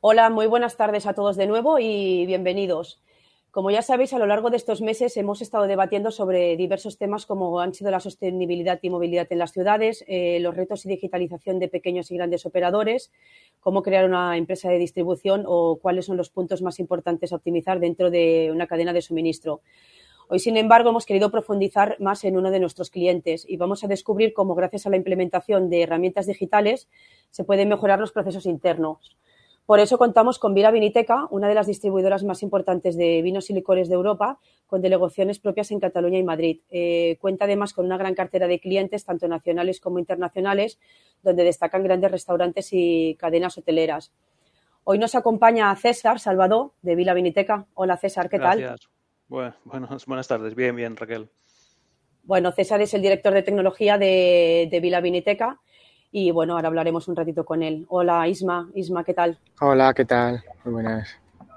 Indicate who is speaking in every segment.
Speaker 1: Hola, muy buenas tardes a todos de nuevo y bienvenidos. Como ya sabéis, a lo largo de estos meses hemos estado debatiendo sobre diversos temas como han sido la sostenibilidad y movilidad en las ciudades, los retos y digitalización de pequeños y grandes operadores, cómo crear una empresa de distribución o cuáles son los puntos más importantes a optimizar dentro de una cadena de suministro. Hoy, sin embargo, hemos querido profundizar más en uno de nuestros clientes y vamos a descubrir cómo, gracias a la implementación de herramientas digitales, se pueden mejorar los procesos internos. Por eso contamos con Vila Viniteca, una de las distribuidoras más importantes de vinos y licores de Europa, con delegaciones propias en Cataluña y Madrid. Cuenta además con una gran cartera de clientes, tanto nacionales como internacionales, donde destacan grandes restaurantes y cadenas hoteleras. Hoy nos acompaña César Salvador, de Vila Viniteca. Hola, César, ¿qué tal?
Speaker 2: Gracias. Buenas tardes. Bien, Raquel.
Speaker 1: Bueno, César es el director de tecnología de Vila Viniteca y, bueno, ahora hablaremos un ratito con él. Hola, Isma. Isma, ¿qué tal?
Speaker 3: Hola, ¿qué tal? Muy buenas.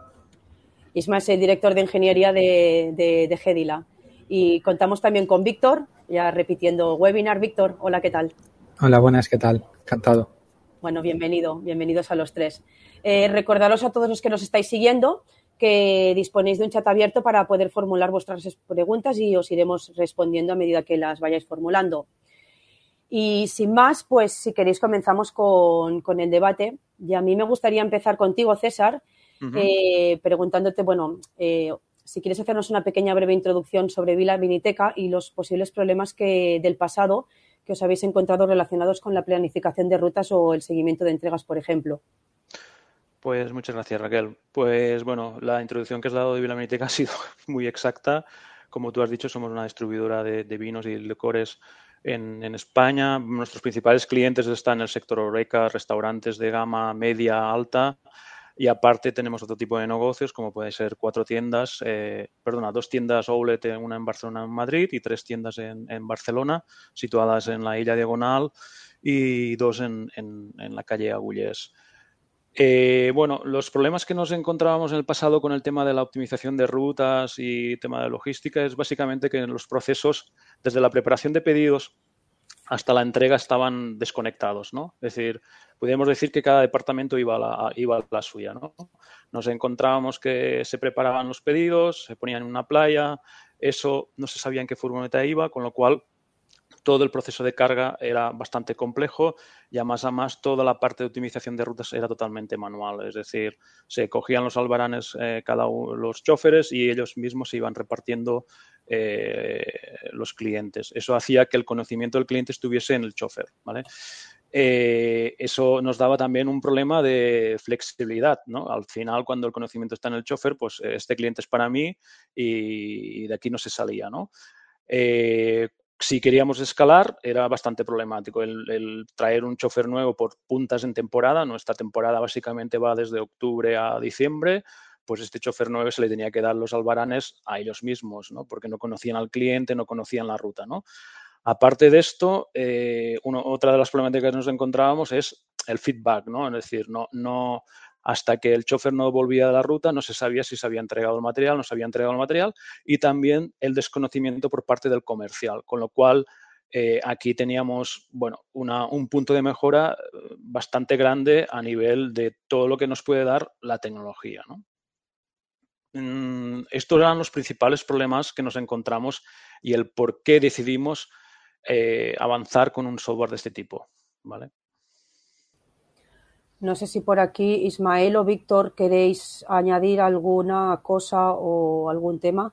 Speaker 1: Isma es el director de ingeniería de Gedila. Y contamos también con Víctor, ya repitiendo webinar. Víctor, hola, ¿qué tal?
Speaker 4: Hola, buenas, ¿qué tal? Encantado.
Speaker 1: Bueno, bienvenidos a los tres. Recordaros a todos los que nos estáis siguiendo que disponéis de un chat abierto para poder formular vuestras preguntas y os iremos respondiendo a medida que las vayáis formulando. Y sin más, pues si queréis comenzamos con el debate. Y a mí me gustaría empezar contigo, César, preguntándote, si quieres hacernos una pequeña breve introducción sobre Vila Viniteca y los posibles problemas del pasado que os habéis encontrado relacionados con la planificación de rutas o el seguimiento de entregas, por ejemplo.
Speaker 2: Pues muchas gracias, Raquel. Pues bueno, la introducción que has dado de Vila Viniteca ha sido muy exacta. Como tú has dicho, somos una distribuidora de vinos y licores en España. Nuestros principales clientes están en el sector HoReCa, restaurantes de gama media, alta. Y aparte tenemos otro tipo de negocios, como puede ser dos tiendas outlet, una en Barcelona, en Madrid, y 3 tiendas en Barcelona, situadas en la Illa Diagonal, y 2 en la calle Agullés. Los problemas que nos encontrábamos en el pasado con el tema de la optimización de rutas y tema de logística es básicamente que en los procesos, desde la preparación de pedidos hasta la entrega, estaban desconectados, ¿no? Es decir, podríamos decir que cada departamento iba a la suya, ¿no? Nos encontrábamos que se preparaban los pedidos, se ponían en una playa, eso no se sabía en qué furgoneta iba, con lo cual todo el proceso de carga era bastante complejo y a más toda la parte de optimización de rutas era totalmente manual. Es decir, se cogían los albaranes los choferes y ellos mismos se iban repartiendo los clientes. Eso hacía que el conocimiento del cliente estuviese en el chofer, ¿vale? Eso nos daba también un problema de flexibilidad, ¿no? Al final, cuando el conocimiento está en el chofer, pues este cliente es para mí y de aquí no se salía, ¿no? Si queríamos escalar, era bastante problemático el traer un chofer nuevo por puntas en temporada. Nuestra temporada básicamente va desde octubre a diciembre. Pues este chofer nuevo se le tenía que dar los albaranes a ellos mismos, ¿no? Porque no conocían al cliente, no conocían la ruta, ¿no? Aparte de esto, otra de las problemáticas que nos encontrábamos es el feedback, ¿no? Es decir, no hasta que el chofer no volvía de la ruta, no se sabía si se había entregado el material, no se había entregado el material, y también el desconocimiento por parte del comercial, con lo cual aquí teníamos, un punto de mejora bastante grande a nivel de todo lo que nos puede dar la tecnología, ¿no? Estos eran los principales problemas que nos encontramos y el por qué decidimos avanzar con un software de este tipo, ¿vale?
Speaker 1: No sé si por aquí Ismael o Víctor queréis añadir alguna cosa o algún tema.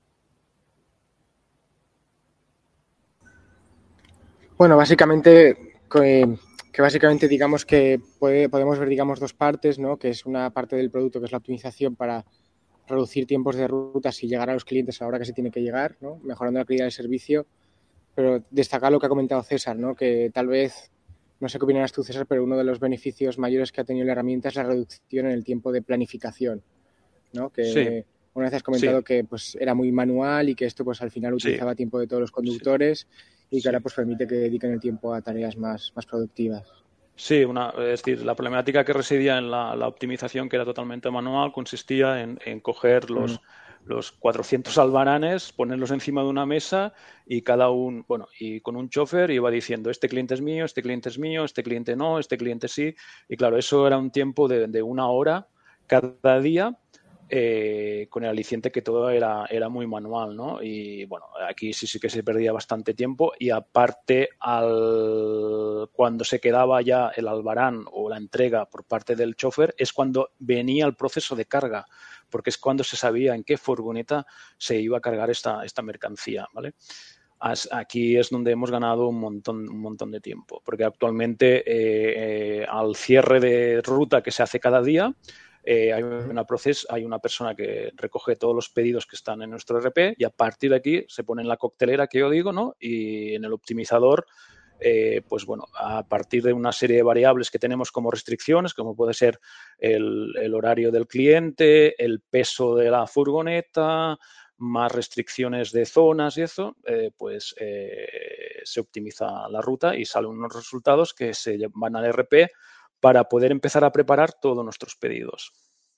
Speaker 3: Bueno, básicamente, básicamente digamos que podemos ver, digamos, dos partes, ¿no? Que es una parte del producto que es la optimización para reducir tiempos de rutas y llegar a los clientes a la hora que se tiene que llegar, ¿no? Mejorando la calidad del servicio. Pero destacar lo que ha comentado César, ¿no? Que tal vez, no sé qué opinarás tú, César, pero uno de los beneficios mayores que ha tenido la herramienta es la reducción en el tiempo de planificación, ¿no? Que
Speaker 2: Sí,
Speaker 3: una vez has comentado que pues era muy manual y que esto pues al final utilizaba tiempo de todos los conductores y que ahora pues permite que dediquen el tiempo a tareas más productivas.
Speaker 2: Sí, es decir, la problemática que residía en la optimización, que era totalmente manual, consistía en coger los 400 albaranes, ponerlos encima de una mesa y cada uno, bueno, y con un chofer iba diciendo, este cliente es mío, este cliente es mío, este cliente no, este cliente sí. Y claro, eso era un tiempo de 1 hora cada día, con el aliciente que todo era muy manual, ¿no? Y bueno, aquí sí que se perdía bastante tiempo y aparte cuando se quedaba ya el albarán o la entrega por parte del chofer es cuando venía el proceso de carga, porque es cuando se sabía en qué furgoneta se iba a cargar esta mercancía, ¿vale? Aquí es donde hemos ganado un montón de tiempo, porque actualmente al cierre de ruta que se hace cada día, hay una persona que recoge todos los pedidos que están en nuestro ERP y a partir de aquí se pone en la coctelera que yo digo, ¿no? Y en el optimizador, pues bueno, a partir de una serie de variables que tenemos como restricciones, como puede ser el horario del cliente, el peso de la furgoneta, más restricciones de zonas y eso, pues se optimiza la ruta y salen unos resultados que se van al ERP para poder empezar a preparar todos nuestros pedidos.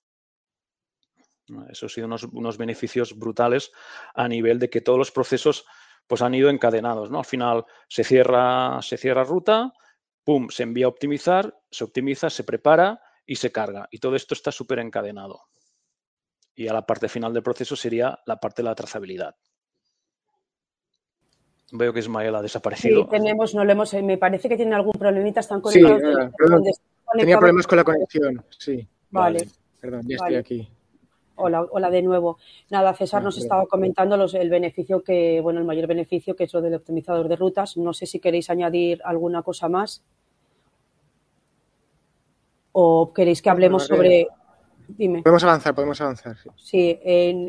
Speaker 2: Eso ha sido unos beneficios brutales a nivel de que todos los procesos pues han ido encadenados, ¿no? Al final se cierra ruta, pum, se envía a optimizar, se optimiza, se prepara y se carga. Y todo esto está súper encadenado. Y a la parte final del proceso sería la parte de la trazabilidad. Veo que Ismael ha desaparecido.
Speaker 1: Sí, tenemos, me parece que tiene algún problemita, están
Speaker 3: Sí,
Speaker 1: conectados.
Speaker 3: perdón, tenía problemas con la conexión, sí.
Speaker 1: Vale.
Speaker 3: Perdón, ya estoy aquí.
Speaker 1: Hola de nuevo. Nada, César nos estaba comentando el beneficio el mayor beneficio que es lo del optimizador de rutas. No sé si queréis añadir alguna cosa más o queréis que hablemos sobre... Dime.
Speaker 3: Podemos avanzar.
Speaker 1: Sí,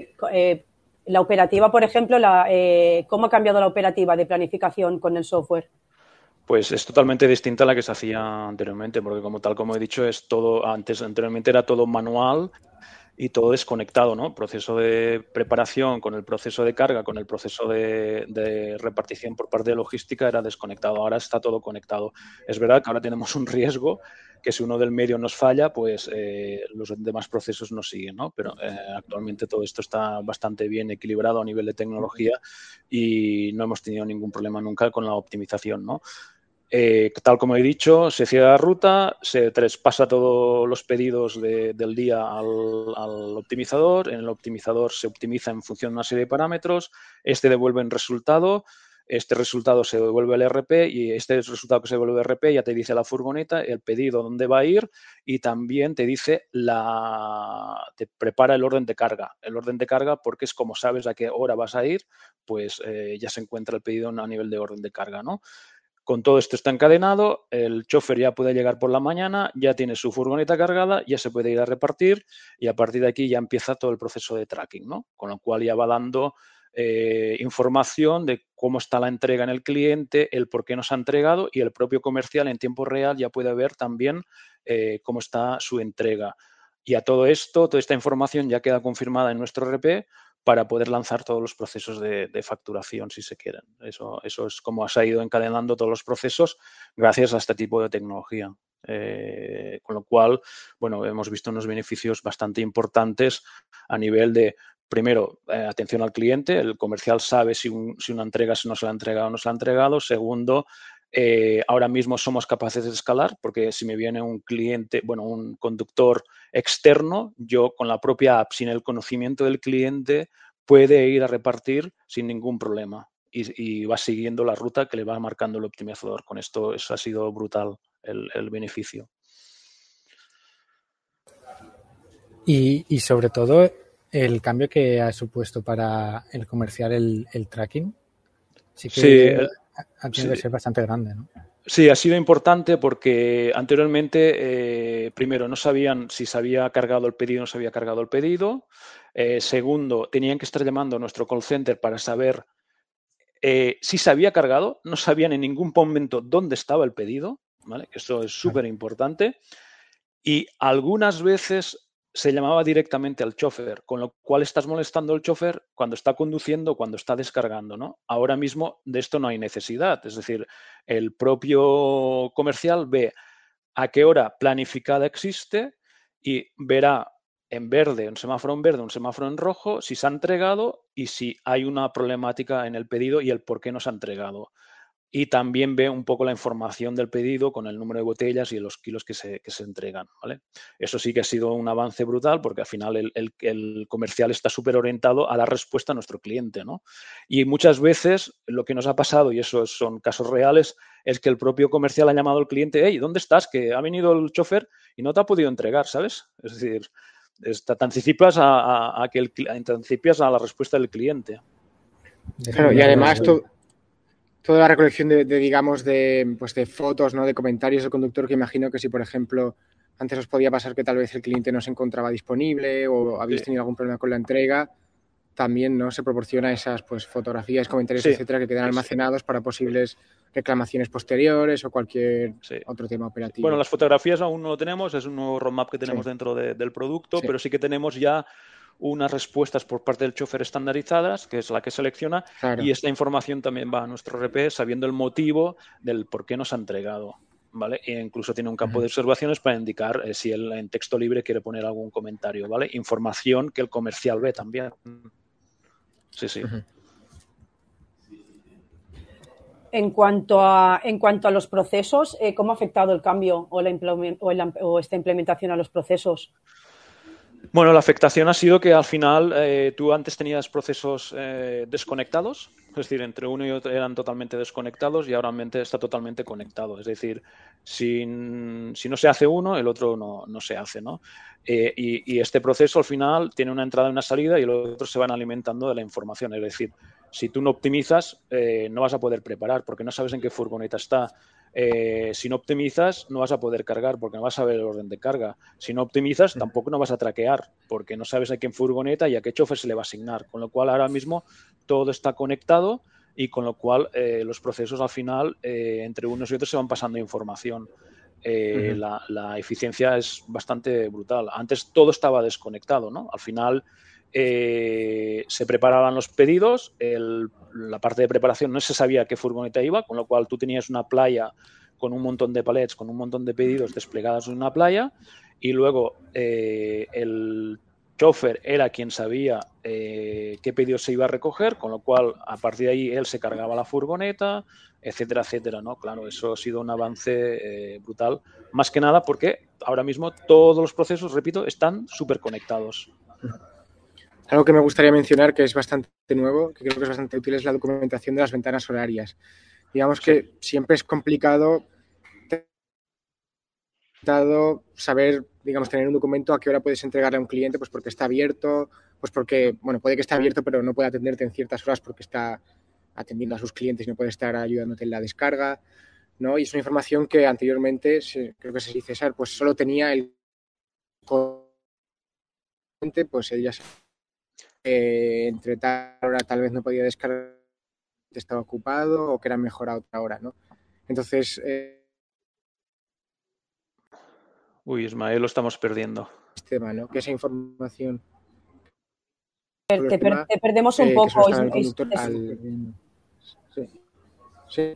Speaker 1: la operativa, por ejemplo, ¿cómo ha cambiado la operativa de planificación con el software?
Speaker 2: Pues es totalmente distinta a la que se hacía anteriormente, porque como he dicho, anteriormente era todo manual y todo desconectado, ¿no? Proceso de preparación con el proceso de carga, con el proceso de repartición por parte de logística era desconectado. Ahora está todo conectado. Es verdad que ahora tenemos un riesgo que si uno del medio nos falla, pues los demás procesos nos siguen, ¿no? Pero actualmente todo esto está bastante bien equilibrado a nivel de tecnología y no hemos tenido ningún problema nunca con la optimización, ¿no? Tal como he dicho, se cierra la ruta, se traspasa todos los pedidos del día al optimizador. En el optimizador se optimiza en función de una serie de parámetros. Este devuelve un resultado. Este resultado se devuelve al ERP y este resultado que se devuelve al ERP ya te dice la furgoneta, el pedido, dónde va a ir y también te dice te prepara el orden de carga. El orden de carga porque es como sabes a qué hora vas a ir, pues ya se encuentra el pedido a nivel de orden de carga, ¿no? Con todo esto está encadenado, el chofer ya puede llegar por la mañana, ya tiene su furgoneta cargada, ya se puede ir a repartir y a partir de aquí ya empieza todo el proceso de tracking, ¿no? Con lo cual ya va dando información de cómo está la entrega en el cliente, el por qué nos ha entregado y el propio comercial en tiempo real ya puede ver también cómo está su entrega. Y a todo esto, toda esta información ya queda confirmada en nuestro RP para poder lanzar todos los procesos de facturación si se quieren. Eso es como se ha ido encadenando todos los procesos gracias a este tipo de tecnología. Con lo cual, bueno, hemos visto unos beneficios bastante importantes a nivel de, primero, atención al cliente. El comercial sabe si una entrega no se la ha entregado o no se la ha entregado. Segundo, ahora mismo somos capaces de escalar porque si me viene un cliente, un conductor externo, yo con la propia app, sin el conocimiento del cliente, puede ir a repartir sin ningún problema y va siguiendo la ruta que le va marcando el optimizador. Con esto eso ha sido brutal el beneficio.
Speaker 4: Y sobre todo el cambio que ha supuesto para el comercial el tracking, sí que ha tenido que ser bastante grande, ¿no?
Speaker 2: Sí, ha sido importante porque anteriormente, primero, no sabían si se había cargado el pedido o no se había cargado el pedido. Segundo, tenían que estar llamando a nuestro call center para saber si se había cargado. No sabían en ningún momento dónde estaba el pedido, ¿vale? Eso es súper importante. Y algunas veces se llamaba directamente al chofer, con lo cual estás molestando al chofer cuando está conduciendo, cuando está descargando, ¿no? Ahora mismo de esto no hay necesidad. Es decir, el propio comercial ve a qué hora planificada existe y verá en verde, un semáforo en verde, un semáforo en rojo, si se ha entregado y si hay una problemática en el pedido y el por qué no se ha entregado. Y también ve un poco la información del pedido con el número de botellas y los kilos que se entregan, ¿vale? Eso sí que ha sido un avance brutal porque al final el comercial está súper orientado a dar respuesta a nuestro cliente, ¿no? Y muchas veces lo que nos ha pasado, y eso son casos reales, es que el propio comercial ha llamado al cliente, hey, ¿dónde estás? Que ha venido el chofer y no te ha podido entregar, ¿sabes? Es decir, te anticipas te anticipas a la respuesta del cliente.
Speaker 3: Claro, y además toda la recolección digamos, pues de fotos, ¿no? De comentarios del conductor, que imagino que si, por ejemplo, antes os podía pasar que tal vez el cliente no se encontraba disponible o habéis tenido algún problema con la entrega, también, ¿no? Se proporciona esas, pues, fotografías, comentarios, etcétera, que quedan almacenados para posibles reclamaciones posteriores o cualquier otro tema operativo.
Speaker 2: Bueno, las fotografías aún no lo tenemos, es un nuevo roadmap que tenemos dentro del producto, pero sí que tenemos ya unas respuestas por parte del chofer estandarizadas, que es la que selecciona, y esta información también va a nuestro RP sabiendo el motivo del por qué nos ha entregado, ¿vale? E incluso tiene un campo de observaciones para indicar si él en texto libre quiere poner algún comentario, ¿vale? Información que el comercial ve también. Sí.
Speaker 1: En cuanto a los procesos, ¿cómo ha afectado el cambio o esta implementación a los procesos?
Speaker 2: Bueno, la afectación ha sido que al final tú antes tenías procesos desconectados, es decir, entre uno y otro eran totalmente desconectados y ahora está totalmente conectado. Es decir, si no se hace uno, el otro no se hace, ¿no? Y este proceso al final tiene una entrada y una salida y los otros se van alimentando de la información. Es decir, si tú no optimizas, no vas a poder preparar porque no sabes en qué furgoneta está. Si no optimizas, no vas a poder cargar porque no vas a ver el orden de carga. Si no optimizas, tampoco no vas a traquear porque no sabes a qué furgoneta y a qué chofer se le va a asignar. Con lo cual, ahora mismo todo está conectado y con lo cual los procesos al final, entre unos y otros, se van pasando información. La eficiencia es bastante brutal. Antes todo estaba desconectado, ¿no? Al final se preparaban los pedidos, la parte de preparación no se sabía qué furgoneta iba, con lo cual tú tenías una playa con un montón de palets, con un montón de pedidos desplegados en una playa y luego el chofer era quien sabía qué pedido se iba a recoger, con lo cual a partir de ahí él se cargaba la furgoneta, etcétera, etcétera, ¿no? Claro, eso ha sido un avance brutal, más que nada porque ahora mismo todos los procesos, repito, están súper conectados.
Speaker 3: Algo que me gustaría mencionar, que es bastante nuevo, que creo que es bastante útil, es la documentación de las ventanas horarias. Digamos que siempre es complicado saber, digamos, tener un documento a qué hora puedes entregarle a un cliente, pues porque está abierto, pues porque, bueno, puede que esté abierto, pero no puede atenderte en ciertas horas porque está atendiendo a sus clientes y no puede estar ayudándote en la descarga, ¿no? Y es una información que anteriormente, creo que se dice César, pues solo tenía el cliente, pues ella entre tal hora tal vez no podía descargar, estaba ocupado o que era mejor a otra hora, ¿no? Entonces...
Speaker 2: Uy, Ismael, lo estamos perdiendo.
Speaker 3: Sistema, ¿no? Que esa información...
Speaker 1: Te perdemos un poco.
Speaker 3: Sí.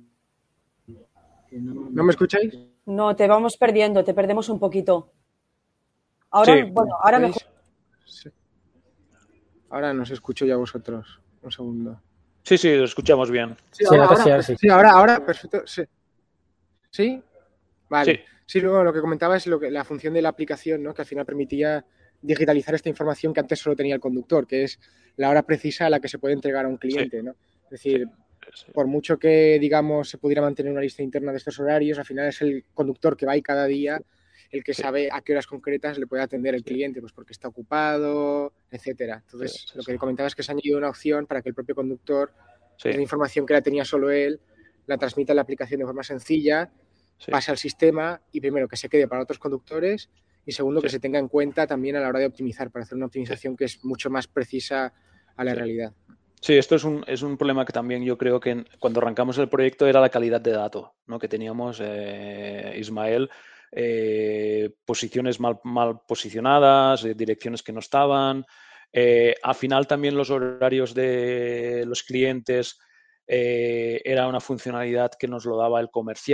Speaker 3: ¿No me escucháis?
Speaker 1: No, te vamos perdiendo, te perdemos un poquito. Ahora, sí. Bueno, ahora mejor.
Speaker 3: Sí. Ahora nos escucho ya vosotros. Un segundo.
Speaker 2: Sí, lo escuchamos bien.
Speaker 3: Sí, ahora, perfecto. Sí. ¿Sí? Vale. Sí, luego lo que comentaba es la función de la aplicación, ¿no? Que al final permitía digitalizar esta información que antes solo tenía el conductor, que es la hora precisa a la que se puede entregar a un cliente, ¿no? Es decir, por mucho que, digamos, se pudiera mantener una lista interna de estos horarios, al final es el conductor que va ahí cada día el que sabe a qué horas concretas le puede atender el cliente, pues porque está ocupado, etcétera. Entonces, lo que comentaba es que se ha añadido una opción para que el propio conductor, la información que la tenía solo él, la transmita en la aplicación de forma sencilla, pase al sistema y primero que se quede para otros conductores y segundo que se tenga en cuenta también a la hora de optimizar, para hacer una optimización que es mucho más precisa a la realidad.
Speaker 2: Sí, esto es un problema que también yo creo que cuando arrancamos el proyecto era la calidad de datos, ¿no? Que teníamos, Ismael, posiciones mal posicionadas, direcciones que no estaban. Al final también los horarios de los clientes era una funcionalidad que nos lo daba el comercial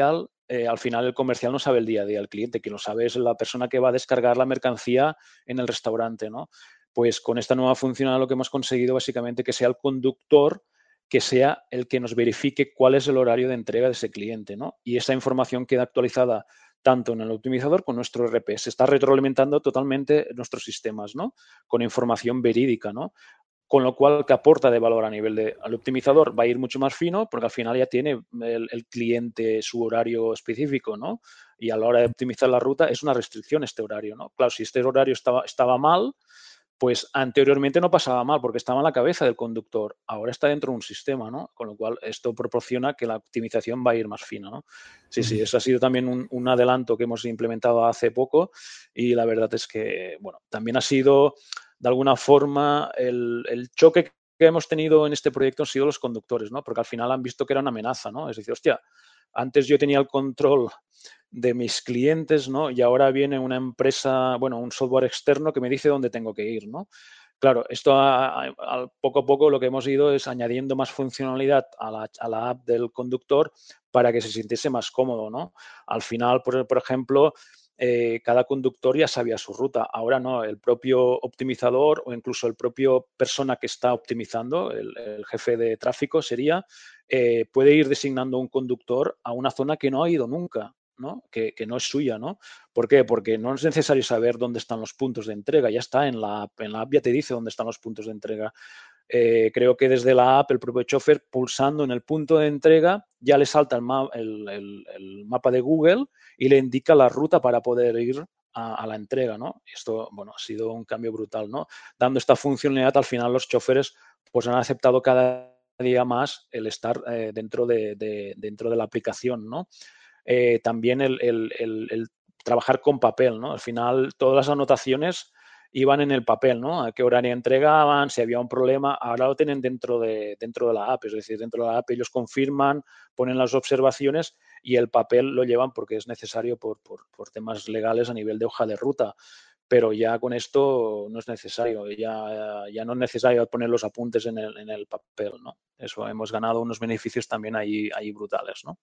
Speaker 2: al final el comercial no sabe el día a día del cliente, quien lo sabe es la persona que va a descargar la mercancía en el restaurante, ¿no? Pues con esta nueva funcionalidad lo que hemos conseguido básicamente que sea el conductor que sea el que nos verifique cuál es el horario de entrega de ese cliente, ¿no? Y esa información queda actualizada tanto en el optimizador como en nuestro RP. Se está retroalimentando totalmente nuestros sistemas, ¿no? Con información verídica, ¿no? Con lo cual, ¿qué aporta de valor a nivel de al optimizador? Va a ir mucho más fino porque al final ya tiene el cliente su horario específico, ¿no? Y a la hora de optimizar la ruta es una restricción este horario, ¿no? Claro, si este horario estaba mal, pues anteriormente no pasaba mal porque estaba en la cabeza del conductor. Ahora está dentro de un sistema, ¿no? Con lo cual esto proporciona que la optimización va a ir más fina, ¿no? Sí, eso ha sido también un adelanto que hemos implementado hace poco y la verdad es que, bueno, también ha sido de alguna forma el choque que hemos tenido en este proyecto han sido los conductores, ¿no? Porque al final han visto que era una amenaza, ¿no? Es decir, hostia, antes yo tenía el control de mis clientes, ¿no? Y ahora viene una empresa, bueno, un software externo que me dice dónde tengo que ir, ¿no? Claro, esto poco a poco lo que hemos ido es añadiendo más funcionalidad a la app del conductor para que se sintiese más cómodo, ¿no? Al final, por ejemplo, cada conductor ya sabía su ruta. Ahora no, el propio optimizador o incluso el propio persona que está optimizando, el jefe de tráfico sería, puede ir designando un conductor a una zona que no ha ido nunca, ¿no? Que no es suya, ¿no? ¿Por qué? Porque no es necesario saber dónde están los puntos de entrega, ya está en la app. En la app ya te dice dónde están los puntos de entrega. Creo que desde la app el propio chofer pulsando en el punto de entrega ya le salta el mapa de Google y le indica la ruta para poder ir a la entrega, ¿no? Esto, bueno, ha sido un cambio brutal, ¿no? Dando esta funcionalidad, al final los choferes pues han aceptado cada día más el estar dentro de la aplicación, ¿no? También el trabajar con papel, ¿no? Al final todas las anotaciones iban en el papel, ¿no? A qué horario entregaban, si había un problema, ahora lo tienen dentro de la app, es decir, dentro de la app ellos confirman, ponen las observaciones y el papel lo llevan porque es necesario por temas legales a nivel de hoja de ruta. Pero ya con esto no es necesario, ya no es necesario poner los apuntes en el papel, ¿no? Eso hemos ganado unos beneficios también ahí brutales, ¿no?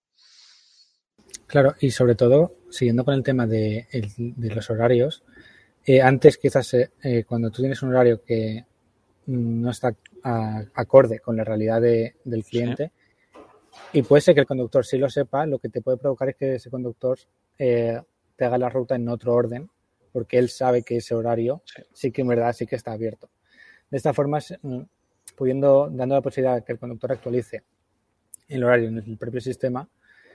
Speaker 4: Claro, y sobre todo, siguiendo con el tema de los horarios, antes quizás cuando tú tienes un horario que no está acorde con la realidad del cliente, sí. Y puede ser que el conductor sí lo sepa, lo que te puede provocar es que ese conductor te haga la ruta en otro orden, porque él sabe que ese horario sí que en verdad sí que está abierto. De esta forma, dando la posibilidad de que el conductor actualice el horario en el propio sistema,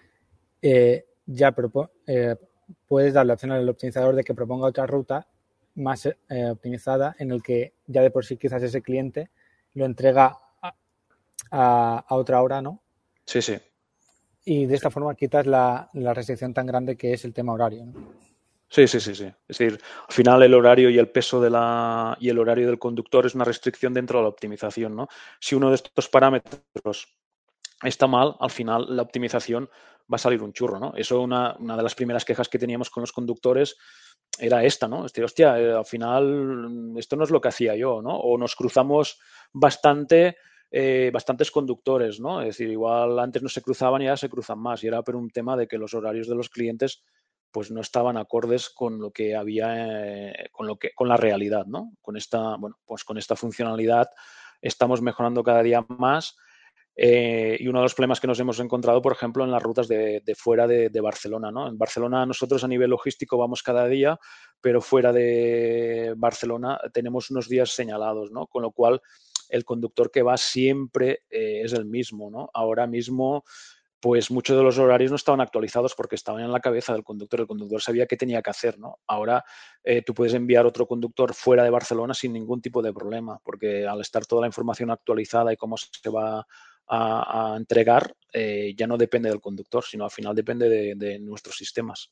Speaker 4: puedes dar la opción al optimizador de que proponga otra ruta más optimizada en el que ya de por sí quizás ese cliente lo entrega a otra hora, ¿no?
Speaker 2: Sí, sí.
Speaker 4: Y de esta forma quitas la restricción tan grande que es el tema horario, ¿no?
Speaker 2: Sí. Es decir, al final el horario y el peso y el horario del conductor es una restricción dentro de la optimización, ¿no? Si uno de estos parámetros está mal, al final la optimización va a salir un churro, ¿no? Eso una de las primeras quejas que teníamos con los conductores era esta, ¿no? Hostia, al final esto no es lo que hacía yo, ¿no? O nos cruzamos bastantes conductores, ¿no? Es decir, igual antes no se cruzaban y ahora se cruzan más. Y era por un tema de que los horarios de los clientes pues no estaban acordes con lo que había, con la realidad, ¿no? Con esta funcionalidad estamos mejorando cada día más. Y uno de los problemas que nos hemos encontrado, por ejemplo, en las rutas de fuera de Barcelona, ¿no? En Barcelona nosotros a nivel logístico vamos cada día, pero fuera de Barcelona tenemos unos días señalados, ¿no? Con lo cual el conductor que va siempre es el mismo, ¿no? Ahora mismo, pues muchos de los horarios no estaban actualizados porque estaban en la cabeza del conductor. El conductor sabía qué tenía que hacer, ¿no? Ahora tú puedes enviar otro conductor fuera de Barcelona sin ningún tipo de problema, porque al estar toda la información actualizada y cómo se va a entregar, ya no depende del conductor, sino al final depende de nuestros sistemas.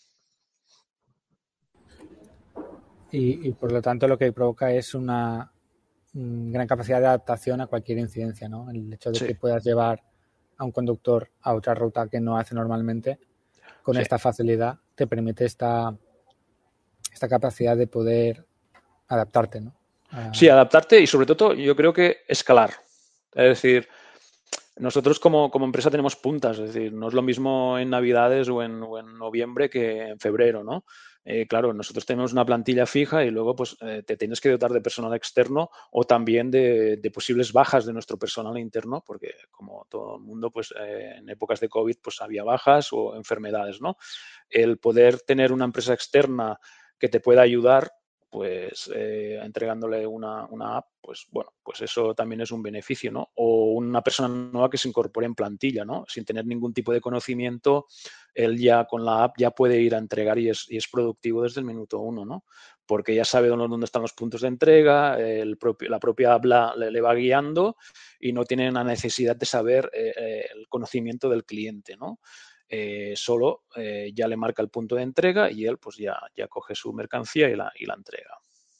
Speaker 4: Y por lo tanto lo que provoca es una gran capacidad de adaptación a cualquier incidencia, ¿no? El hecho de que puedas llevar a un conductor a otra ruta que no hace normalmente, con esta facilidad te permite esta capacidad de poder adaptarte, ¿no?
Speaker 2: Sí, adaptarte y sobre todo yo creo que escalar. Es decir, Nosotros como empresa tenemos puntas, es decir, no es lo mismo en Navidades o en noviembre que en febrero, ¿no? Claro, nosotros tenemos una plantilla fija y luego pues te tienes que dotar de personal externo o también de posibles bajas de nuestro personal interno, porque como todo el mundo, pues en épocas de COVID pues había bajas o enfermedades, ¿no? El poder tener una empresa externa que te pueda ayudar pues entregándole una app, pues bueno, pues eso también es un beneficio, ¿no? O una persona nueva que se incorpore en plantilla, ¿no? Sin tener ningún tipo de conocimiento, él ya con la app ya puede ir a entregar y es productivo desde el minuto uno, ¿no? Porque ya sabe dónde están los puntos de entrega, la propia app le va guiando y no tiene la necesidad de saber el conocimiento del cliente, ¿no? Solo ya le marca el punto de entrega y él pues ya coge su mercancía y la entrega.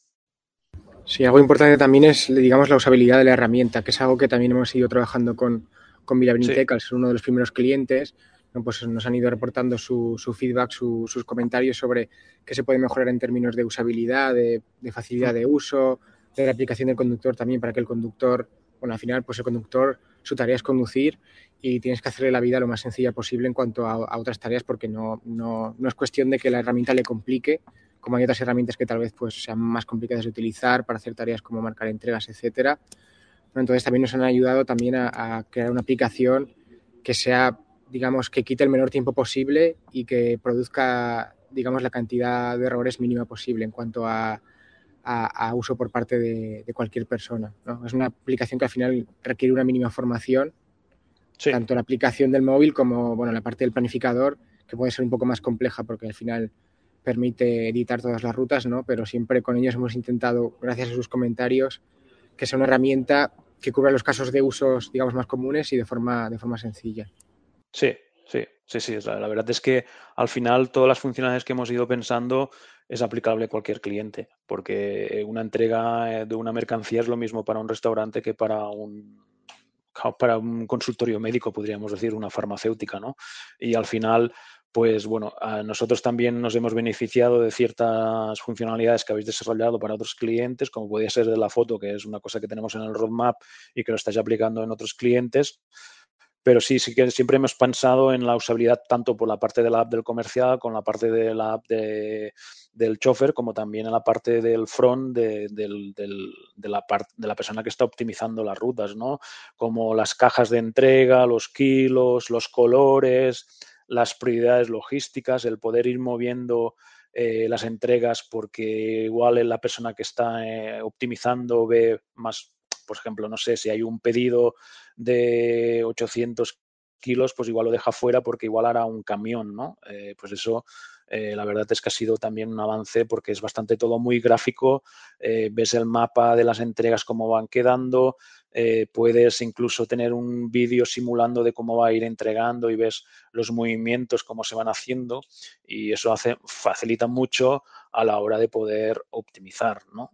Speaker 3: Sí, algo importante también es, digamos, la usabilidad de la herramienta, que es algo que también hemos ido trabajando con Vilabrintec, al ser uno de los primeros clientes, ¿no? Pues nos han ido reportando su feedback, sus comentarios sobre qué se puede mejorar en términos de usabilidad, de facilidad de uso, de la aplicación del conductor también para que el conductor, bueno, al final, pues el conductor, su tarea es conducir y tienes que hacerle la vida lo más sencilla posible en cuanto a otras tareas, porque no es cuestión de que la herramienta le complique, como hay otras herramientas que tal vez pues sean más complicadas de utilizar para hacer tareas como marcar entregas, etcétera. Entonces también nos han ayudado también a crear una aplicación que sea, digamos, que quite el menor tiempo posible y que produzca, digamos, la cantidad de errores mínima posible en cuanto a uso por parte de cualquier persona, ¿no? Es una aplicación que al final requiere una mínima formación,
Speaker 2: Sí.
Speaker 3: tanto la aplicación del móvil como, bueno, la parte del planificador, que puede ser un poco más compleja porque al final permite editar todas las rutas, ¿no? Pero siempre con ellos hemos intentado, gracias a sus comentarios, que sea una herramienta que cubra los casos de usos, digamos, más comunes y de forma sencilla.
Speaker 2: Sí. La verdad es que al final todas las funcionalidades que hemos ido pensando es aplicable a cualquier cliente, porque una entrega de una mercancía es lo mismo para un restaurante que para un consultorio médico, podríamos decir, una farmacéutica, ¿no? Y al final, pues bueno, nosotros también nos hemos beneficiado de ciertas funcionalidades que habéis desarrollado para otros clientes, como podría ser de la foto, que es una cosa que tenemos en el roadmap y que lo estáis aplicando en otros clientes. Pero sí que siempre hemos pensado en la usabilidad tanto por la parte de la app del comercial, con la parte de la app del chofer, como también en la parte del front de la persona que está optimizando las rutas, ¿no? Como las cajas de entrega, los kilos, los colores, las prioridades logísticas, el poder ir moviendo las entregas porque igual la persona que está optimizando ve más, por ejemplo, no sé, si hay un pedido de 800 kilos, pues igual lo deja fuera porque igual hará un camión, ¿no? Pues eso, la verdad es que ha sido también un avance porque es bastante todo muy gráfico, ves el mapa de las entregas cómo van quedando, puedes incluso tener un vídeo simulando de cómo va a ir entregando y ves los movimientos, cómo se van haciendo y eso facilita mucho a la hora de poder optimizar, ¿no?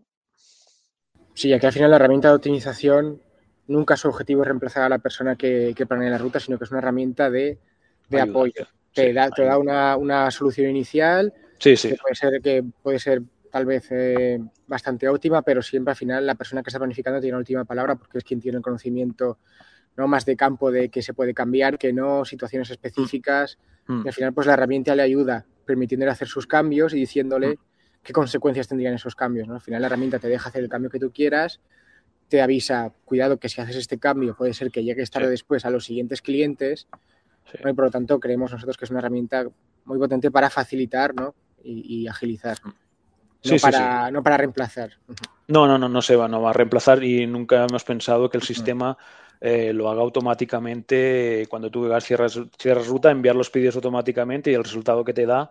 Speaker 3: Sí, ya que al final la herramienta de optimización nunca su objetivo es reemplazar a la persona que planea la ruta, sino que es una herramienta de
Speaker 2: Ayuda,
Speaker 3: apoyo.
Speaker 2: sí,
Speaker 3: Te da una solución inicial
Speaker 2: sí, sí.
Speaker 3: que puede ser tal vez bastante óptima, pero siempre al final la persona que está planificando tiene la última palabra porque es quien tiene el conocimiento, no más de campo de que se puede cambiar, que no situaciones específicas. Y al final pues la herramienta le ayuda permitiéndole hacer sus cambios y diciéndole qué consecuencias tendrían esos cambios, ¿no? Al final la herramienta te deja hacer el cambio que tú quieras, te avisa, cuidado que si haces este cambio puede ser que llegues tarde después a los siguientes clientes, ¿no? Y por lo tanto creemos nosotros que es una herramienta muy potente para facilitar, ¿no? y agilizar, no para reemplazar.
Speaker 2: No va a reemplazar y nunca hemos pensado que el sistema lo haga automáticamente cuando tú cierras ruta, enviar los pedidos automáticamente y el resultado que te da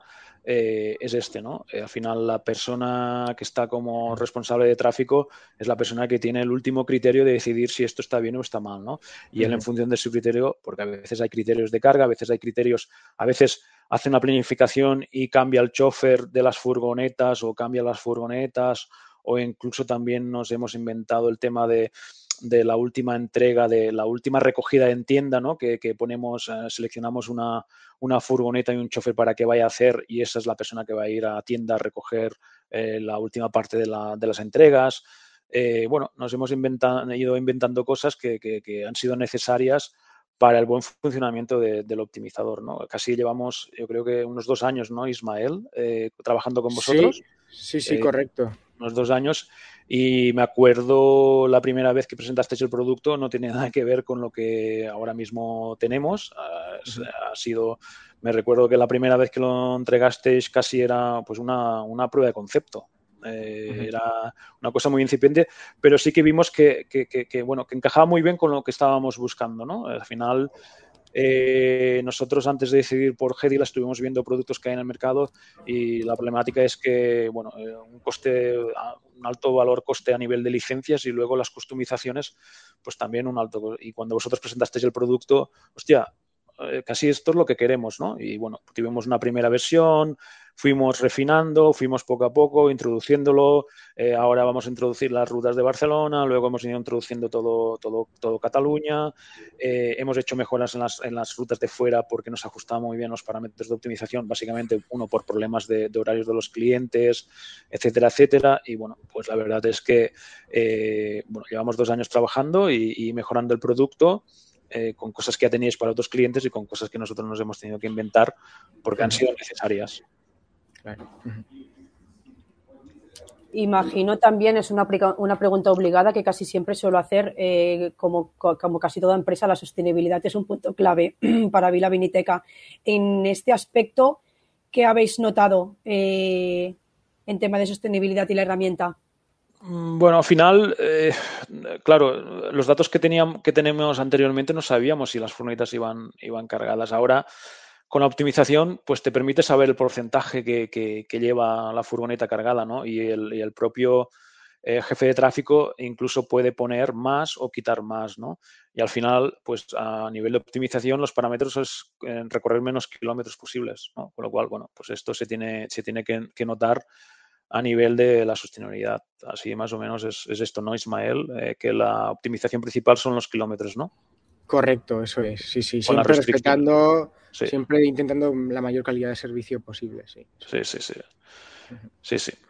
Speaker 2: es este, ¿no? Al final la persona que está como responsable de tráfico es la persona que tiene el último criterio de decidir si esto está bien o está mal, ¿no? Y él en función de su criterio, porque a veces hay criterios de carga, a veces hay criterios, a veces hace una planificación y cambia el chofer de las furgonetas o cambia las furgonetas o incluso también nos hemos inventado el tema de la última entrega, de la última recogida en tienda, ¿no? Que ponemos, seleccionamos una furgoneta y un chofer para que vaya a hacer y esa es la persona que va a ir a tienda a recoger la última parte de las entregas. Bueno, nos hemos ido inventando cosas que han sido necesarias para el buen funcionamiento del optimizador, ¿no? Casi llevamos, yo creo que unos 2 años, ¿no, Ismael? Trabajando con vosotros.
Speaker 3: Sí, correcto.
Speaker 2: Unos 2 años, y me acuerdo la primera vez que presentasteis el producto no tiene nada que ver con lo que ahora mismo tenemos. Ha sido, me recuerdo que la primera vez que lo entregasteis casi era pues una prueba de concepto. Era una cosa muy incipiente, pero sí que vimos que encajaba muy bien con lo que estábamos buscando, ¿no? Al final, nosotros antes de decidir por Hedila estuvimos viendo productos que hay en el mercado y la problemática es que, bueno, un alto valor coste a nivel de licencias y luego las customizaciones, pues también un alto. Y cuando vosotros presentasteis el producto, hostia, casi esto es lo que queremos, ¿no? Y bueno, tuvimos una primera versión, fuimos refinando, fuimos poco a poco introduciéndolo. Ahora vamos a introducir las rutas de Barcelona, luego hemos ido introduciendo todo Cataluña. Hemos hecho mejoras en las rutas de fuera porque nos ajustaba muy bien los parámetros de optimización, básicamente uno por problemas de horarios de los clientes, etcétera, etcétera. Y bueno, pues la verdad es que llevamos 2 años trabajando y mejorando el producto. Con cosas que ya teníais para otros clientes y con cosas que nosotros nos hemos tenido que inventar porque han sido necesarias.
Speaker 3: Claro.
Speaker 1: Imagino también, es una pregunta obligada que casi siempre suelo hacer, como casi toda empresa, la sostenibilidad es un punto clave para Vila Viniteca. En este aspecto, ¿qué habéis notado en tema de sostenibilidad y la herramienta?
Speaker 2: Bueno, al final, claro, los datos que tenemos anteriormente no sabíamos si las furgonetas iban cargadas. Ahora, con la optimización, pues te permite saber el porcentaje que lleva la furgoneta cargada, ¿no? Y el propio jefe de tráfico incluso puede poner más o quitar más, ¿no? Y al final, pues a nivel de optimización, los parámetros es recorrer menos kilómetros posibles, ¿no? Con lo cual, bueno, pues esto se tiene que notar a nivel de la sostenibilidad. Así más o menos es esto, ¿no, Ismael? Que la optimización principal son los kilómetros, ¿no?
Speaker 3: Correcto, eso es. Sí,
Speaker 2: Con
Speaker 3: siempre respetando,
Speaker 2: sí.
Speaker 3: siempre intentando la mayor calidad de servicio posible, sí.
Speaker 2: Sí.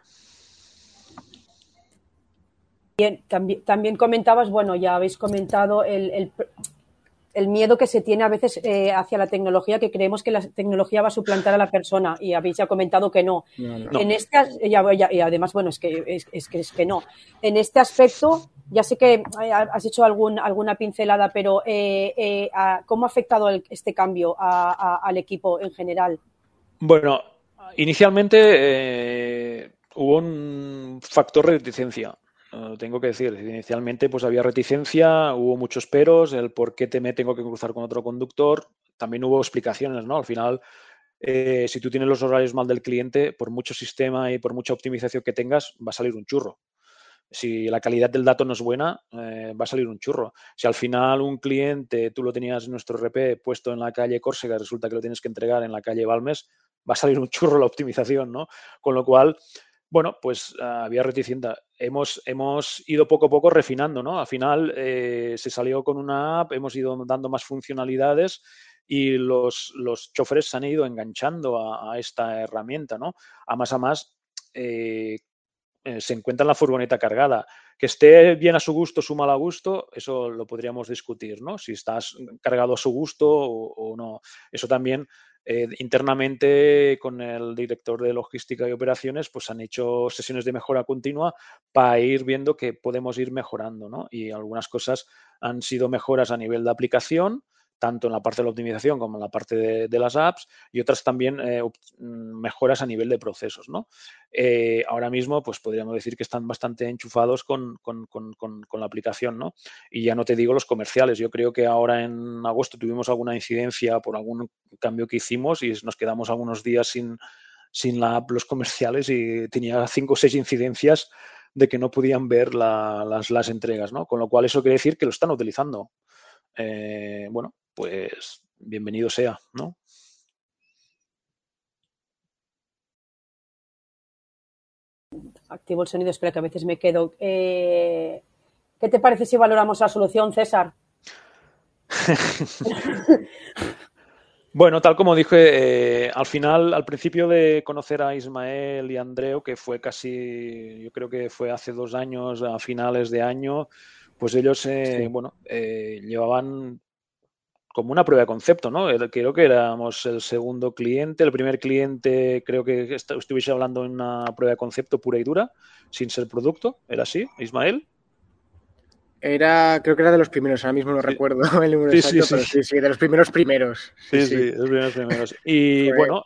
Speaker 1: Bien, también comentabas, bueno, ya habéis comentado el miedo que se tiene a veces hacia la tecnología, que creemos que la tecnología va a suplantar a la persona, y habéis ya comentado que no.
Speaker 2: No.
Speaker 1: En y además, bueno, es que no. En este aspecto, ya sé que has hecho alguna pincelada, pero ¿cómo ha afectado este cambio al equipo en general?
Speaker 2: Bueno, inicialmente hubo un factor de reticencia. Tengo que decir, inicialmente pues había reticencia, hubo muchos peros, el por qué me tengo que cruzar con otro conductor, también hubo explicaciones, ¿no? Al final, si tú tienes los horarios mal del cliente, por mucho sistema y por mucha optimización que tengas, va a salir un churro. Si la calidad del dato no es buena, va a salir un churro. Si al final un cliente, tú lo tenías en nuestro RP puesto en la calle Córcega, resulta que lo tienes que entregar en la calle Balmes, va a salir un churro la optimización, ¿no? Con lo cual, bueno, pues había reticencia. Hemos ido poco a poco refinando, ¿no? Al final se salió con una app, hemos ido dando más funcionalidades y los choferes se han ido enganchando a esta herramienta, ¿no? A más, se encuentra en la furgoneta cargada. Que esté bien a su gusto, su mal a gusto, eso lo podríamos discutir, ¿no? Si estás cargado a su gusto o no. Eso también internamente con el director de logística y operaciones pues han hecho sesiones de mejora continua para ir viendo que podemos ir mejorando, ¿no? Y algunas cosas han sido mejoras a nivel de aplicación, tanto en la parte de la optimización como en la parte de las apps, y otras también mejoras a nivel de procesos, ¿no? Ahora mismo, pues podríamos decir que están bastante enchufados con la aplicación, ¿no? Y ya no te digo los comerciales. Yo creo que ahora en agosto tuvimos alguna incidencia por algún cambio que hicimos y nos quedamos algunos días sin la app los comerciales y tenía 5 o 6 incidencias de que no podían ver las entregas, ¿no? Con lo cual eso quiere decir que lo están utilizando. Bueno, pues bienvenido sea, ¿no?
Speaker 1: Activo el sonido, espera que a veces me quedo. ¿Qué te parece si valoramos la solución, César?
Speaker 2: Bueno, tal como dije, al final, al principio de conocer a Ismael y a Andreu, que fue casi, yo creo que fue hace 2 años, a finales de año, pues ellos,
Speaker 3: Sí.
Speaker 2: llevaban como una prueba de concepto, ¿no? Creo que éramos el segundo cliente, el primer cliente creo que estuviese hablando en una prueba de concepto pura y dura, sin ser producto, ¿era así, Ismael?
Speaker 3: Creo que era de los primeros, ahora mismo no recuerdo el número exacto, pero sí, de los primeros.
Speaker 2: Sí, los primeros. Y bueno,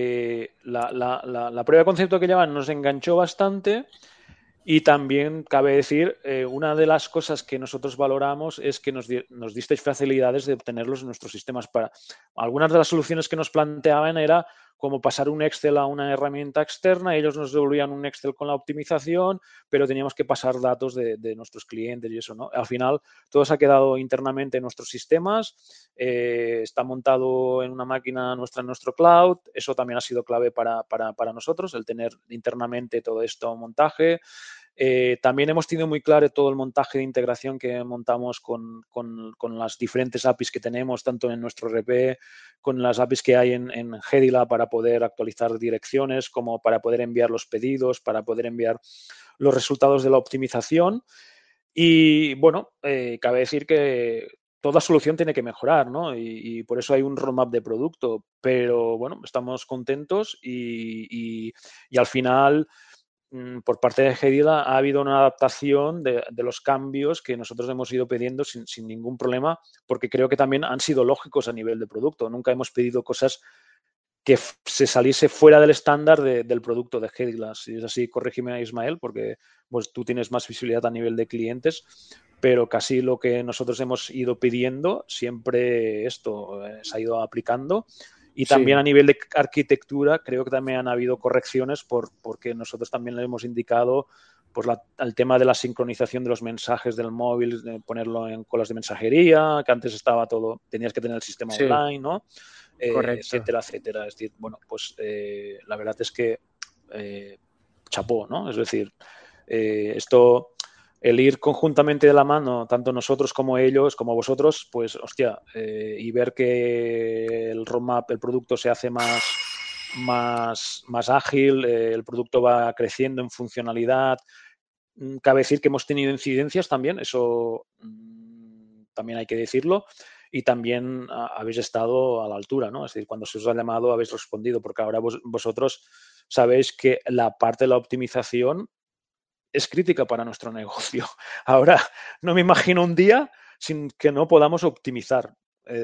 Speaker 2: la prueba de concepto que llevan nos enganchó bastante. Y también cabe decir, una de las cosas que nosotros valoramos es que nos disteis facilidades de obtenerlos en nuestros sistemas. Algunas de las soluciones que nos planteaban era como pasar un Excel a una herramienta externa, ellos nos devolvían un Excel con la optimización, pero teníamos que pasar datos de nuestros clientes y eso, ¿no? Al final, todo se ha quedado internamente en nuestros sistemas, está montado en una máquina nuestra en nuestro cloud, eso también ha sido clave para nosotros, el tener internamente todo esto montaje. También hemos tenido muy claro todo el montaje de integración que montamos con las diferentes APIs que tenemos, tanto en nuestro RP, con las APIs que hay en Hedila para poder actualizar direcciones, como para poder enviar los pedidos, para poder enviar los resultados de la optimización. Y bueno, cabe decir que toda solución tiene que mejorar, ¿no? Y por eso hay un roadmap de producto. Pero bueno, estamos contentos y al final, por parte de Hedila ha habido una adaptación de los cambios que nosotros hemos ido pidiendo sin ningún problema, porque creo que también han sido lógicos a nivel de producto. Nunca hemos pedido cosas que se saliese fuera del estándar del producto de Hedila. Si es así, corrígeme, Ismael, porque pues, tú tienes más visibilidad a nivel de clientes, pero casi lo que nosotros hemos ido pidiendo, siempre esto se ha ido aplicando. Y también a nivel de arquitectura, creo que también han habido correcciones porque nosotros también le hemos indicado pues el tema de la sincronización de los mensajes del móvil, de ponerlo en colas de mensajería, que antes estaba todo, tenías que tener el sistema online, ¿no? Etcétera, etcétera. Es decir, bueno, pues la verdad es que chapó, ¿no? Es decir, esto, el ir conjuntamente de la mano, tanto nosotros como ellos, como vosotros, pues, hostia, y ver que el roadmap, el producto se hace más ágil, el producto va creciendo en funcionalidad. Cabe decir que hemos tenido incidencias también, eso también hay que decirlo, y también habéis estado a la altura, ¿no? Es decir, cuando se os ha llamado habéis respondido, porque ahora vosotros sabéis que la parte de la optimización es crítica para nuestro negocio. Ahora, no me imagino un día sin que no podamos optimizar.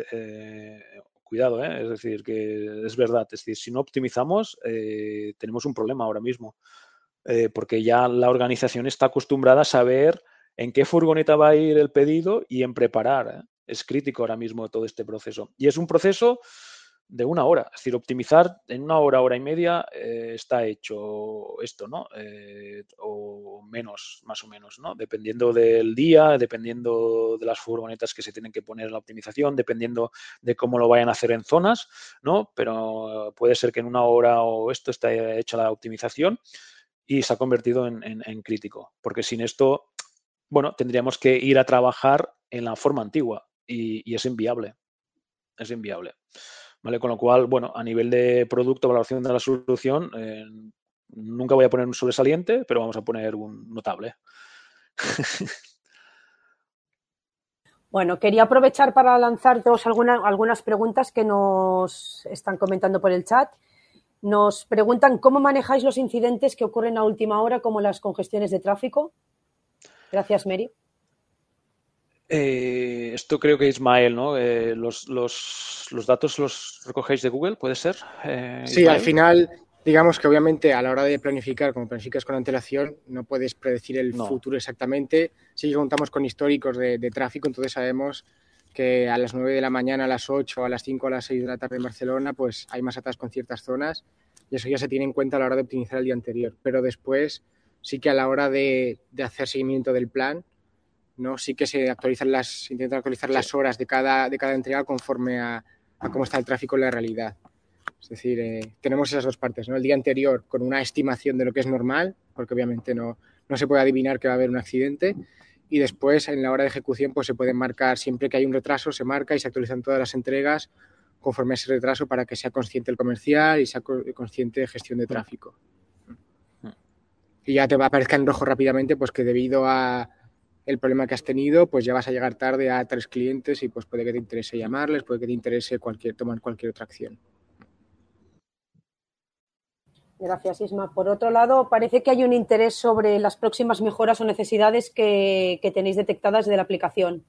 Speaker 2: Cuidado, es decir, que es verdad. Es decir, si no optimizamos, tenemos un problema ahora mismo. Porque ya la organización está acostumbrada a saber en qué furgoneta va a ir el pedido y en preparar. Es crítico ahora mismo todo este proceso. Y es un proceso de una hora. Es decir, optimizar en una hora, hora y media está hecho esto, ¿no? O menos, más o menos, ¿no? Dependiendo del día, dependiendo de las furgonetas que se tienen que poner en la optimización, dependiendo de cómo lo vayan a hacer en zonas, ¿no? Pero puede ser que en una hora o esto esté hecha la optimización y se ha convertido en crítico. Porque sin esto, bueno, tendríamos que ir a trabajar en la forma antigua y es inviable. Es inviable. ¿Vale? Con lo cual, bueno, a nivel de producto, valoración de la solución, nunca voy a poner un sobresaliente, pero vamos a poner un notable.
Speaker 1: Bueno, quería aprovechar para lanzaros algunas preguntas que nos están comentando por el chat. Nos preguntan cómo manejáis los incidentes que ocurren a última hora, como las congestiones de tráfico. Gracias, Mary.
Speaker 2: Esto creo que Ismael, ¿no? Los datos los recogéis de Google, ¿puede ser?
Speaker 3: Sí, Ismael. Al final, digamos que obviamente a la hora de planificar, como planificas con antelación, no puedes predecir el futuro exactamente. Sí que contamos con históricos de tráfico, entonces sabemos que a las 9 de la mañana, a las 8, a las 5, a las 6 de la tarde en Barcelona, pues hay más atascos en ciertas zonas y eso ya se tiene en cuenta a la hora de optimizar el día anterior. Pero después sí que a la hora de hacer seguimiento del plan, ¿no? Sí que se actualizan intentan actualizar las horas de cada entrega conforme a cómo está el tráfico en la realidad. Es decir, tenemos esas dos partes, ¿no? El día anterior con una estimación de lo que es normal, porque obviamente no se puede adivinar que va a haber un accidente, y después en la hora de ejecución pues se pueden marcar, siempre que hay un retraso se marca y se actualizan todas las entregas conforme a ese retraso para que sea consciente el comercial y sea consciente de gestión de tráfico. Y ya te va a aparecer en rojo rápidamente pues que debido a el problema que has tenido, pues ya vas a llegar tarde a 3 clientes y pues puede que te interese llamarles, puede que te interese tomar cualquier otra acción.
Speaker 1: Gracias, Isma. Por otro lado, parece que hay un interés sobre las próximas mejoras o necesidades que tenéis detectadas de la aplicación.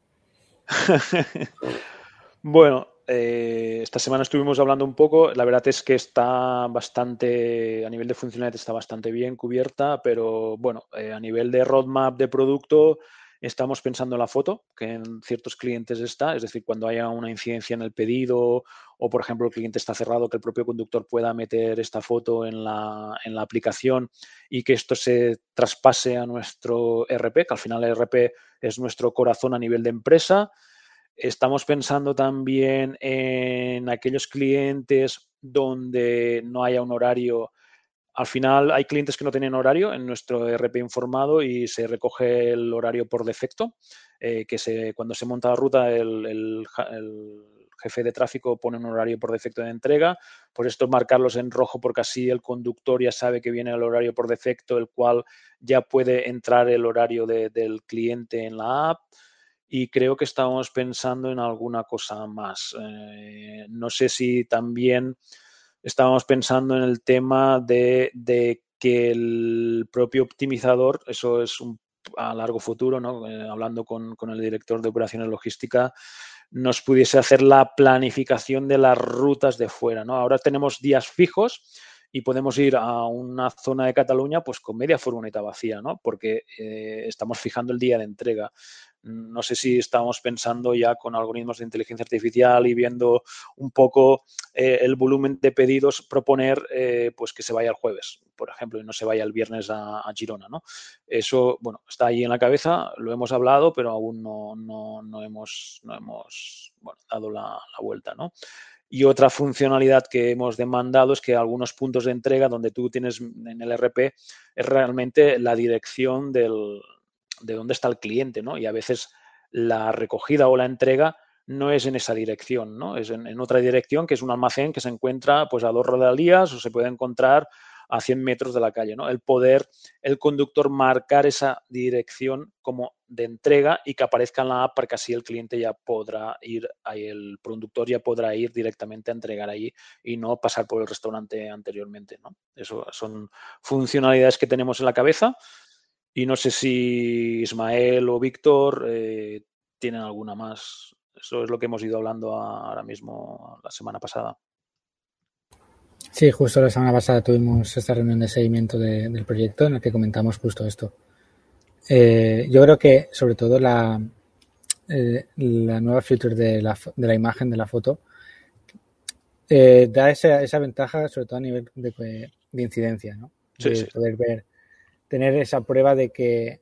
Speaker 2: Bueno, esta semana estuvimos hablando un poco. La verdad es que está bastante, a nivel de funcionalidad está bastante bien cubierta, pero bueno, a nivel de roadmap de producto estamos pensando en la foto, que en ciertos clientes está, es decir, cuando haya una incidencia en el pedido o, por ejemplo, el cliente está cerrado, que el propio conductor pueda meter esta foto en la aplicación y que esto se traspase a nuestro ERP, que al final el ERP es nuestro corazón a nivel de empresa. Estamos pensando también en aquellos clientes donde no haya un horario. Al final hay clientes que no tienen horario en nuestro ERP informado y se recoge el horario por defecto, cuando se monta la ruta el jefe de tráfico pone un horario por defecto de entrega. Por esto marcarlos en rojo porque así el conductor ya sabe que viene el horario por defecto, el cual ya puede entrar el horario del cliente en la app. Y creo que estábamos pensando en alguna cosa más. No sé si también estábamos pensando en el tema de que el propio optimizador, eso es a largo futuro, ¿no? Hablando con el director de operaciones logística, nos pudiese hacer la planificación de las rutas de fuera, ¿no? Ahora tenemos días fijos y podemos ir a una zona de Cataluña pues con media furgoneta vacía, ¿no? Porque estamos fijando el día de entrega. No sé si estamos pensando ya con algoritmos de inteligencia artificial y viendo un poco el volumen de pedidos, proponer pues que se vaya el jueves, por ejemplo, y no se vaya el viernes a Girona, ¿no? Eso, bueno, está ahí en la cabeza, lo hemos hablado, pero aún no hemos bueno, dado la vuelta, ¿no? Y otra funcionalidad que hemos demandado es que algunos puntos de entrega donde tú tienes en el RP es realmente la dirección de dónde está el cliente, ¿no? Y a veces la recogida o la entrega no es en esa dirección, ¿no? Es en otra dirección, que es un almacén que se encuentra pues a 2 rodalías o se puede encontrar a 100 metros de la calle, ¿no? El conductor marcar esa dirección como de entrega y que aparezca en la app para que así el cliente ya podrá ir, el conductor ya podrá ir directamente a entregar ahí y no pasar por el restaurante anteriormente, ¿no? Eso son funcionalidades que tenemos en la cabeza y no sé si Ismael o Víctor tienen alguna más. Eso es lo que hemos ido hablando ahora mismo la semana pasada.
Speaker 4: Sí, justo la semana pasada tuvimos esta reunión de seguimiento del proyecto en el que comentamos justo esto. Yo creo que sobre todo la nueva feature de la imagen, de la foto, da esa ventaja sobre todo a nivel de incidencia, ¿no? De poder ver, tener esa prueba de que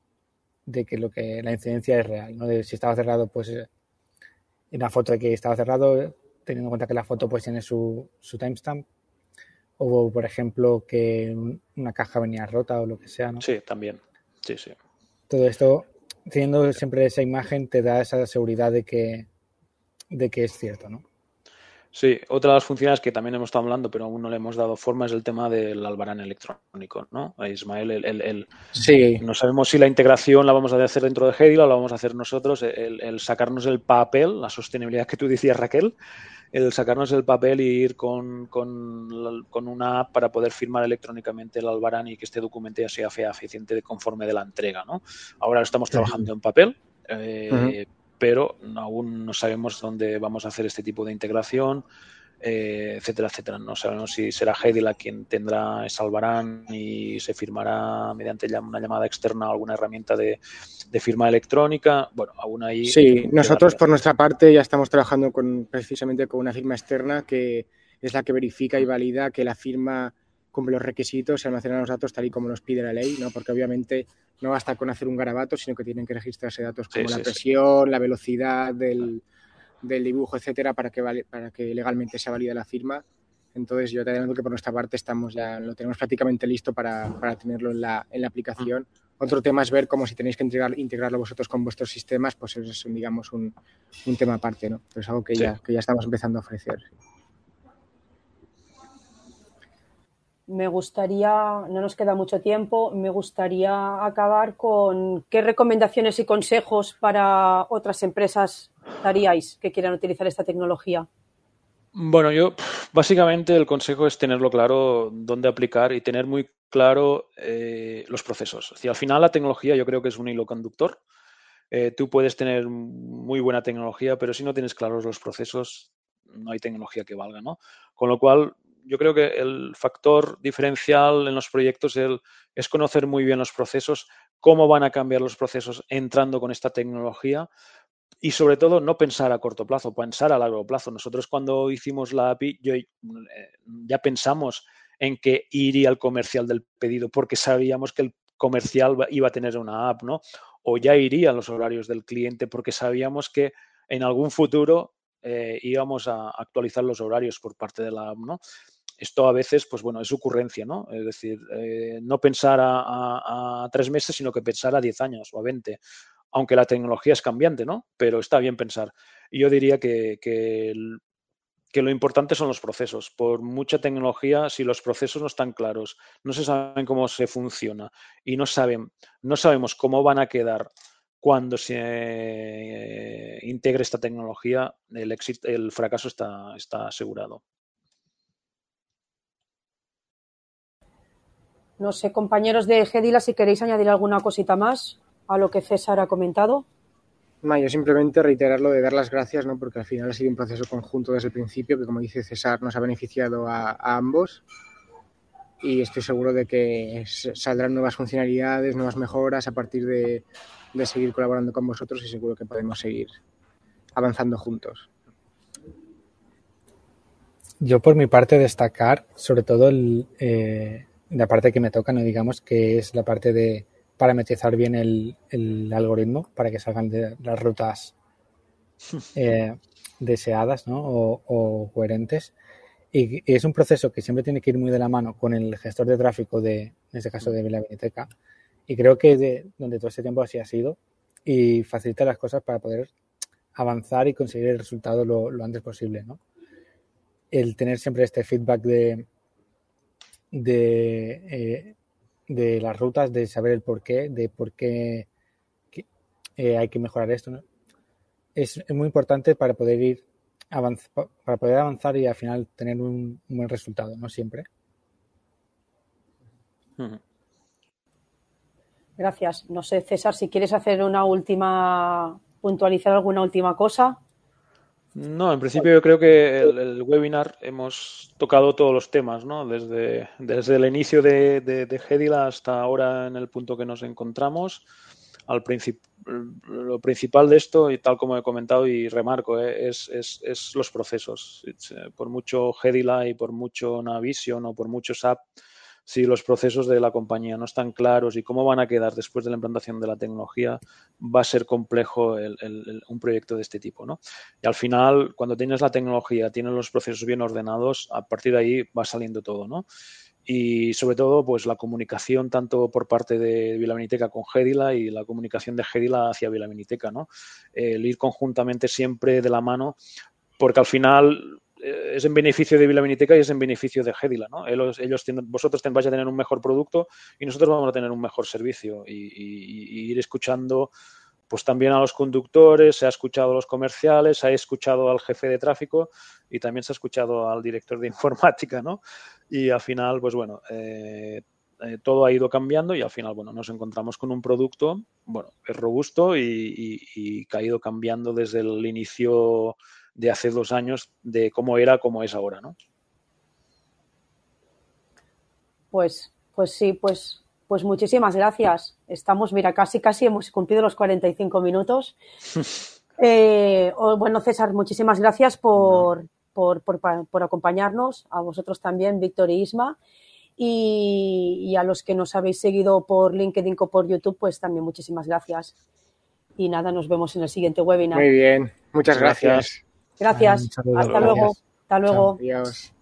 Speaker 4: la incidencia es real, ¿no? De si estaba cerrado, pues en la foto de que estaba cerrado, teniendo en cuenta que la foto pues tiene su timestamp, o por ejemplo que una caja venía rota o lo que sea, ¿no?
Speaker 2: Sí, también. Sí.
Speaker 4: Todo esto, teniendo siempre esa imagen, te da esa seguridad de que es cierto, ¿no?
Speaker 2: Sí, otra de las funciones que también hemos estado hablando, pero aún no le hemos dado forma, es el tema del albarán electrónico, ¿no? Ismael,
Speaker 3: sí.
Speaker 2: No sabemos si la integración la vamos a hacer dentro de Hedil o la vamos a hacer nosotros, el sacarnos el papel, la sostenibilidad que tú decías, Raquel, el sacarnos el papel y ir con una app para poder firmar electrónicamente el albarán y que este documento ya sea fehaciente conforme de la entrega, ¿no? Ahora estamos trabajando en papel, pero aún no sabemos dónde vamos a hacer este tipo de integración, etcétera. No sabemos si será Hedil quien tendrá ese albarán y se firmará mediante una llamada externa o alguna herramienta de firma electrónica. Bueno, aún ahí...
Speaker 3: Sí, nosotros por nuestra parte ya estamos trabajando precisamente con una firma externa que es la que verifica y valida que la firma cumple los requisitos y almacena los datos tal y como los pide la ley, ¿no? Porque obviamente no basta con hacer un garabato, sino que tienen que registrarse datos como la presión, la velocidad del dibujo, etcétera, para que legalmente se valide la firma. Entonces yo te adelanto que por nuestra parte lo tenemos prácticamente listo para tenerlo en la aplicación. Otro tema es ver cómo si tenéis que integrarlo vosotros con vuestros sistemas, pues eso es, digamos, un tema aparte, ¿no? Pero es algo que ya estamos empezando a ofrecer.
Speaker 1: me gustaría, no nos queda mucho tiempo, me gustaría acabar con qué recomendaciones y consejos para otras empresas daríais que quieran utilizar esta tecnología.
Speaker 2: Bueno, yo básicamente el consejo es tenerlo claro dónde aplicar y tener muy claro los procesos. Al final la tecnología yo creo que es un hilo conductor. Tú puedes tener muy buena tecnología, pero si no tienes claros los procesos, no hay tecnología que valga, ¿no? Con lo cual, yo creo que el factor diferencial en los proyectos es conocer muy bien los procesos, cómo van a cambiar los procesos entrando con esta tecnología y sobre todo no pensar a corto plazo, pensar a largo plazo. Nosotros cuando hicimos la API ya pensamos en que iría al comercial del pedido porque sabíamos que el comercial iba a tener una app, ¿no? O ya iría a los horarios del cliente porque sabíamos que en algún futuro íbamos a actualizar los horarios por parte de la app, ¿no? Esto a veces, pues bueno, es ocurrencia, ¿no? Es decir, no pensar a 3 meses, sino que pensar a 10 años o a 20, aunque la tecnología es cambiante, ¿no? Pero está bien pensar. Y yo diría que lo importante son los procesos. Por mucha tecnología, si los procesos no están claros, no se saben cómo se funciona y no sabemos cómo van a quedar cuando se integre esta tecnología, el fracaso está asegurado.
Speaker 1: No sé, compañeros de Gedila, si queréis añadir alguna cosita más a lo que César ha comentado.
Speaker 3: Yo simplemente reiterar lo de dar las gracias, ¿no? Porque al final ha sido un proceso conjunto desde el principio que, como dice César, nos ha beneficiado a ambos y estoy seguro de que saldrán nuevas funcionalidades, nuevas mejoras a partir de seguir colaborando con vosotros y seguro que podemos seguir avanzando juntos.
Speaker 4: Yo por mi parte destacar sobre todo la parte que me toca, no digamos, que es la parte de parametrizar bien el algoritmo para que salgan de las rutas deseadas, ¿no? o coherentes. Y es un proceso que siempre tiene que ir muy de la mano con el gestor de tráfico en este caso de Vilaminiteca. Y creo que donde todo este tiempo así ha sido y facilita las cosas para poder avanzar y conseguir el resultado lo antes posible, ¿no? El tener siempre este feedback de las rutas, de saber el porqué, de por qué hay que mejorar esto, ¿no? Es muy importante para poder avanzar y al final tener un buen resultado, ¿no? Siempre.
Speaker 1: Gracias. No sé, César, si quieres hacer puntualizar alguna última cosa.
Speaker 2: No, en principio yo creo que el webinar hemos tocado todos los temas, ¿no? Desde el inicio de Gedila hasta ahora en el punto que nos encontramos. Lo principal de esto, y tal como he comentado y remarco, es los procesos. Por mucho Gedila y por mucho Navision o por mucho SAP, si los procesos de la compañía no están claros y cómo van a quedar después de la implantación de la tecnología, va a ser complejo un proyecto de este tipo, ¿no? Y al final, cuando tienes la tecnología, tienes los procesos bien ordenados, a partir de ahí va saliendo todo, ¿no? Y sobre todo, pues la comunicación tanto por parte de Vilaminiteca con Gedila y la comunicación de Gedila hacia Vilaminiteca, ¿no? El ir conjuntamente siempre de la mano, porque al final es en beneficio de Vilaminiteca y es en beneficio de Gedila, ¿no? Vosotros vais a tener un mejor producto y nosotros vamos a tener un mejor servicio y ir escuchando pues también a los conductores, se ha escuchado a los comerciales, se ha escuchado al jefe de tráfico y también se ha escuchado al director de informática, ¿no? Y al final, pues bueno, todo ha ido cambiando y al final, bueno, nos encontramos con un producto, bueno, que es robusto y que ha ido cambiando desde el inicio de hace 2 años de cómo era, cómo es ahora, ¿no?
Speaker 1: Pues sí, pues muchísimas gracias. Estamos, mira, casi hemos cumplido los 45 minutos. Bueno, César, muchísimas gracias por acompañarnos, a vosotros también, Víctor y Isma, y a los que nos habéis seguido por LinkedIn o por YouTube, pues también muchísimas gracias. Y nada, nos vemos en el siguiente webinar.
Speaker 3: Muy bien, muchas gracias.
Speaker 1: Gracias. Hasta luego. Hasta luego.
Speaker 3: Adiós.